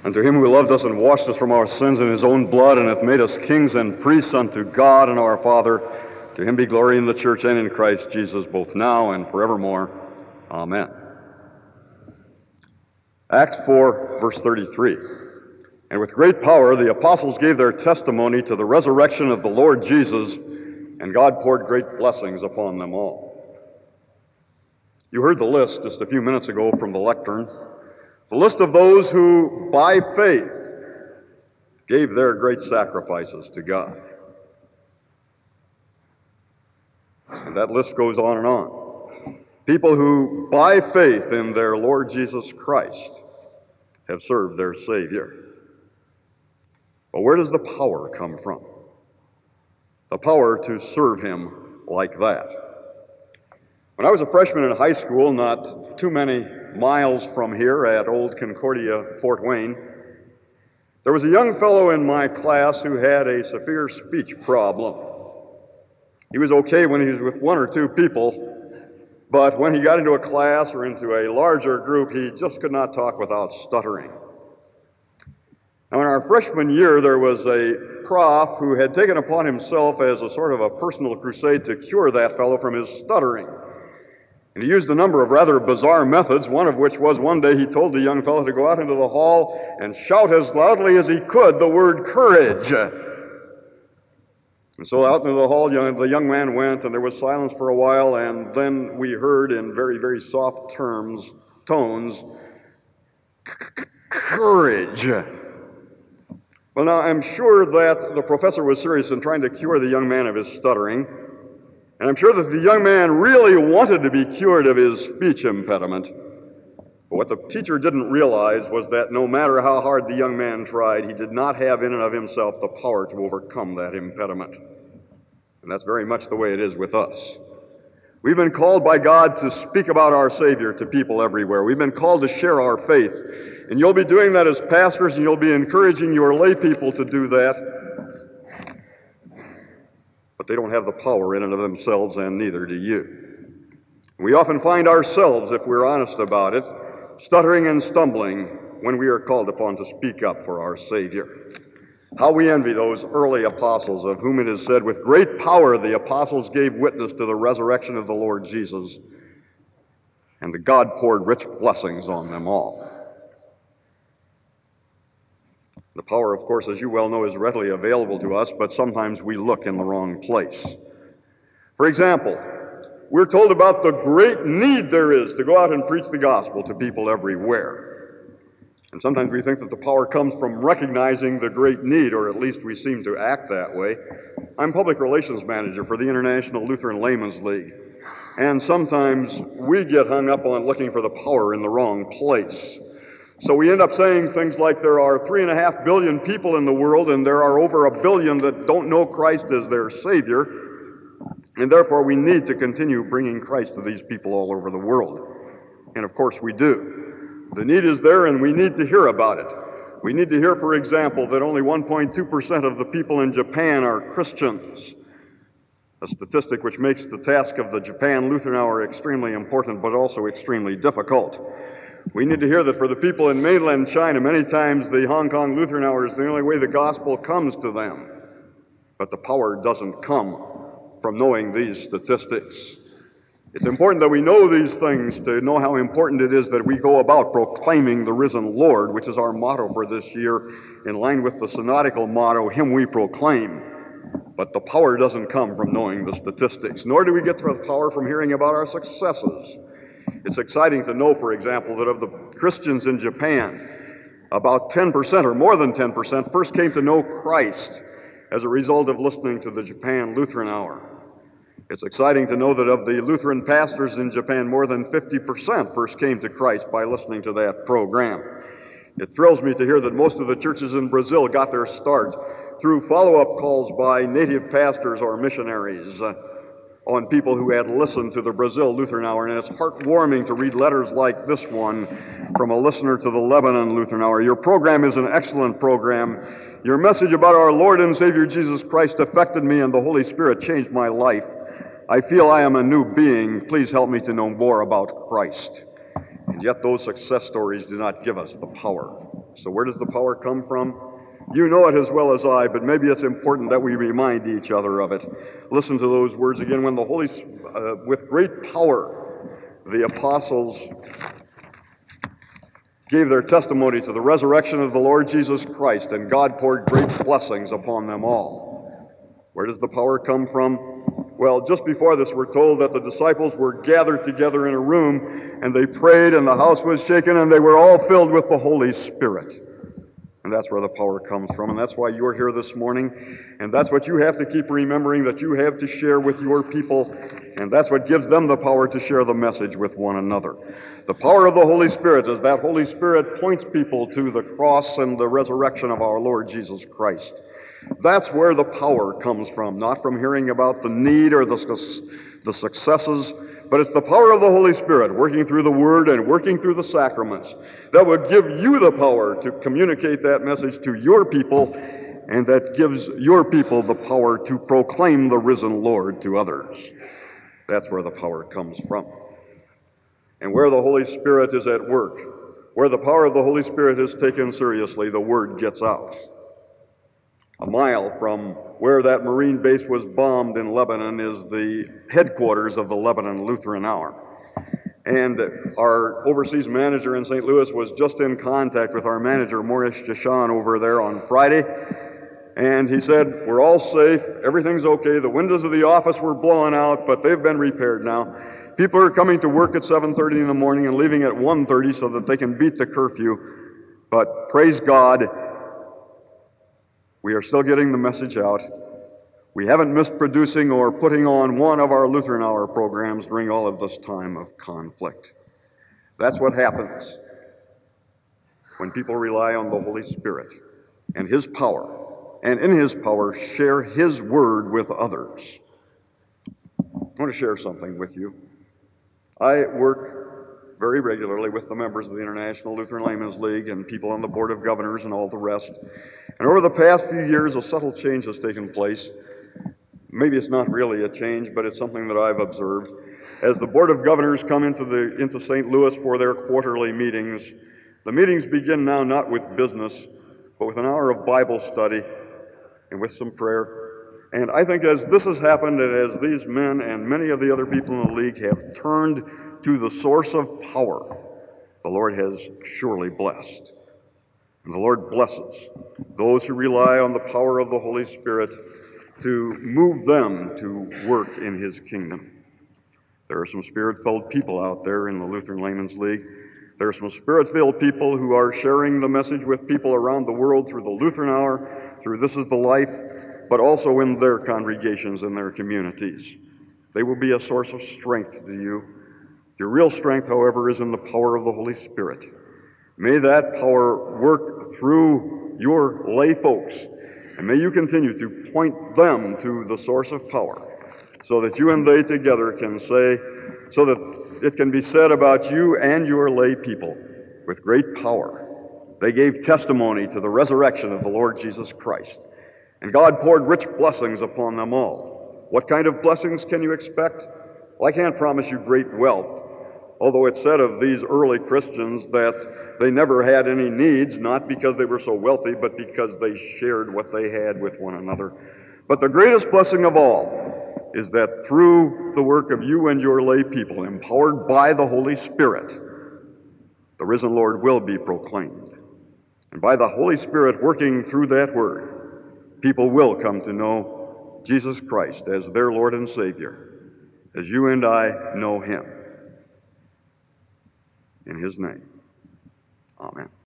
And to him who loved us and washed us from our sins in his own blood, and hath made us kings and priests unto God and our Father, to him be glory in the church and in Christ Jesus, both now and forevermore. Amen. Acts 4, verse 33. And with great power the apostles gave their testimony to the resurrection of the Lord Jesus, and God poured great blessings upon them all. You heard the list just a few minutes ago from the lectern. The list of those who, by faith, gave their great sacrifices to God. And that list goes on and on. People who, by faith in their Lord Jesus Christ, have served their Savior. But where does the power come from? The power to serve him like that. When I was a freshman in high school, not too many miles from here at Old Concordia, Fort Wayne, there was a young fellow in my class who had a severe speech problem. He was okay when he was with one or two people, but when he got into a class or into a larger group, he just could not talk without stuttering. Now, in our freshman year, there was a prof who had taken upon himself as a sort of a personal crusade to cure that fellow from his stuttering. And he used a number of rather bizarre methods, one of which was one day he told the young fellow to go out into the hall and shout as loudly as he could the word courage. And so out into the hall, the young man went, and there was silence for a while, and then we heard in very, very soft tones, courage. Well, now, I'm sure that the professor was serious in trying to cure the young man of his stuttering, and I'm sure that the young man really wanted to be cured of his speech impediment. But what the teacher didn't realize was that no matter how hard the young man tried, he did not have in and of himself the power to overcome that impediment. And that's very much the way it is with us. We've been called by God to speak about our Savior to people everywhere. We've been called to share our faith. And you'll be doing that as pastors, and you'll be encouraging your lay people to do that. But they don't have the power in and of themselves, and neither do you. We often find ourselves, if we're honest about it, stuttering and stumbling when we are called upon to speak up for our Savior. How we envy those early apostles, of whom it is said, with great power the apostles gave witness to the resurrection of the Lord Jesus, and that God poured rich blessings on them all. The power, of course, as you well know, is readily available to us, but sometimes we look in the wrong place. For example, we're told about the great need there is to go out and preach the gospel to people everywhere. And sometimes we think that the power comes from recognizing the great need, or at least we seem to act that way. I'm public relations manager for the International Lutheran Laymen's League, and sometimes we get hung up on looking for the power in the wrong place. So we end up saying things like there are 3.5 billion people in the world, and there are over 1 billion that don't know Christ as their Savior, and therefore we need to continue bringing Christ to these people all over the world. And of course we do. The need is there, and we need to hear about it. We need to hear, for example, that only 1.2% of the people in Japan are Christians, a statistic which makes the task of the Japan Lutheran Hour extremely important, but also extremely difficult. We need to hear that for the people in mainland China, many times the Hong Kong Lutheran Hour is the only way the gospel comes to them. But the power doesn't come from knowing these statistics. It's important that we know these things to know how important it is that we go about proclaiming the risen Lord, which is our motto for this year, in line with the synodical motto, Him we proclaim. But the power doesn't come from knowing the statistics, nor do we get the power from hearing about our successes. It's exciting to know, for example, that of the Christians in Japan, about 10% or more than 10% first came to know Christ as a result of listening to the Japan Lutheran Hour. It's exciting to know that of the Lutheran pastors in Japan, more than 50% first came to Christ by listening to that program. It thrills me to hear that most of the churches in Brazil got their start through follow-up calls by native pastors or missionaries on people who had listened to the Brazil Lutheran Hour, and it's heartwarming to read letters like this one from a listener to the Lebanon Lutheran Hour. Your program is an excellent program. Your message about our Lord and Savior Jesus Christ affected me, and the Holy Spirit changed my life. I feel I am a new being. Please help me to know more about Christ. And yet those success stories do not give us the power. So where does the power come from? You know it as well as I, but maybe it's important that we remind each other of it. Listen to those words again. When the with great power, the apostles gave their testimony to the resurrection of the Lord Jesus Christ, and God poured great blessings upon them all. Where does the power come from? Well, just before this, we're told that the disciples were gathered together in a room, and they prayed, and the house was shaken, and they were all filled with the Holy Spirit. And that's where the power comes from, and that's why you're here this morning, and that's what you have to keep remembering, that you have to share with your people, and that's what gives them the power to share the message with one another. The power of the Holy Spirit is that Holy Spirit points people to the cross and the resurrection of our Lord Jesus Christ. That's where the power comes from, not from hearing about the need or the successes, but it's the power of the Holy Spirit working through the Word and working through the sacraments that would give you the power to communicate that message to your people, and that gives your people the power to proclaim the risen Lord to others. That's where the power comes from. And where the Holy Spirit is at work, where the power of the Holy Spirit is taken seriously, the Word gets out. A mile from where that Marine base was bombed in Lebanon is the headquarters of the Lebanon Lutheran Hour. And our overseas manager in St. Louis was just in contact with our manager, Maurice Jashan, over there on Friday. And he said, we're all safe, everything's okay, the windows of the office were blowing out, but they've been repaired now. People are coming to work at 7:30 in the morning and leaving at 1:30 so that they can beat the curfew. But praise God, we are still getting the message out. We haven't missed producing or putting on one of our Lutheran Hour programs during all of this time of conflict. That's what happens when people rely on the Holy Spirit and His power, and in His power share His word with others. I want to share something with you. I work very regularly with the members of the International Lutheran Laymen's League and people on the Board of Governors and all the rest. And over the past few years, a subtle change has taken place. Maybe it's not really a change, but it's something that I've observed. As the Board of Governors come into St. Louis for their quarterly meetings, the meetings begin now not with business, but with an hour of Bible study and with some prayer. And I think as this has happened, and as these men and many of the other people in the league have turned to the source of power, the Lord has surely blessed. And the Lord blesses those who rely on the power of the Holy Spirit to move them to work in His kingdom. There are some Spirit-filled people out there in the Lutheran Laymen's League. There are some Spirit-filled people who are sharing the message with people around the world through the Lutheran Hour, through This is the Life, but also in their congregations and their communities. They will be a source of strength to you. Your real strength, however, is in the power of the Holy Spirit. May that power work through your lay folks, and may you continue to point them to the source of power, so that you and they together can say, so that it can be said about you and your lay people with great power. They gave testimony to the resurrection of the Lord Jesus Christ, and God poured rich blessings upon them all. What kind of blessings can you expect? Well, I can't promise you great wealth, although it's said of these early Christians that they never had any needs, not because they were so wealthy, but because they shared what they had with one another. But the greatest blessing of all is that through the work of you and your lay people, empowered by the Holy Spirit, the risen Lord will be proclaimed. And by the Holy Spirit working through that word, people will come to know Jesus Christ as their Lord and Savior, as you and I know Him. In His name, amen.